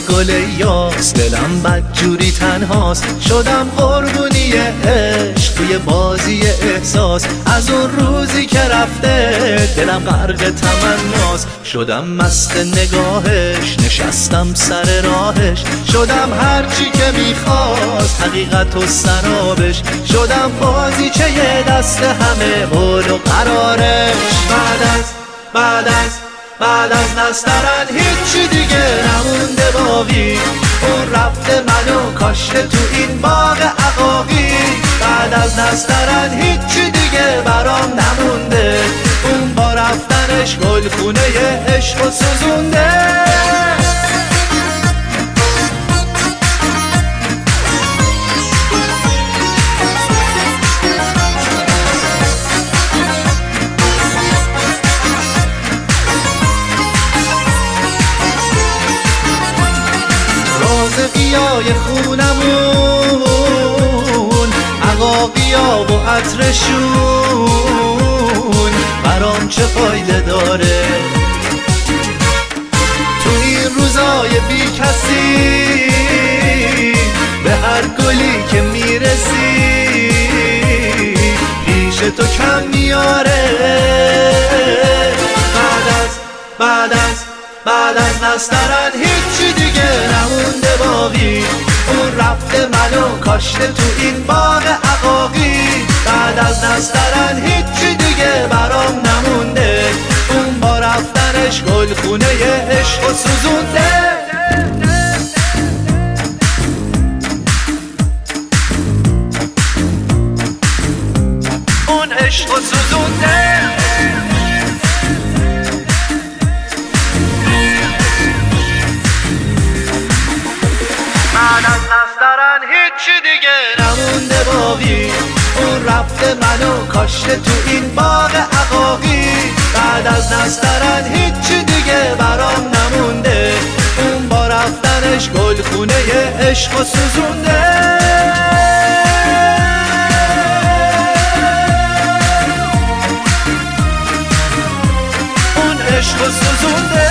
گل یاس، دلم بدجوری تنهاست، شدم قربونی عشق توی بازی احساس. از اون روزی که رفته دلم غرق تمناست، شدم مست نگاهش، نشستم سر راهش، شدم هرچی که میخواست حقیقت و سرابش، شدم بازیچه دست همه قول و قرارش. بعد از نسترن هیچی دیگه نمونده باقی، اون رفته منو کاشته تو این باغ عقاقی. بعد از نسترن هیچی دیگه برام نمونده، اون با رفتنش گلخونه عشق و سوزونده. رازقیای خونمون، عقاقیا و عطرشون، برام چه فایده داره تو این روزای بی کسی؟ به هر گلی که میرسی پیش تو کم میاره. بعد از نسترن هیچی دیگه نمونده باقی، اون رفته منو کاشته تو این باغ عقاقی. بعد از نسترن هیچی دیگه برام نمونده، اون با رفتنش گلخونه عشق و سوزونده. اون عشق و سوزونده. بعد از نسترن هیچی دیگه نمونده باقی، اون رفته منو کاشته تو این باغ عقاقی. بعد از نسترن هیچی دیگه برام نمونده، اون با رفتنش گلخونه عشق و سوزونده. اون عشق و سوزونده.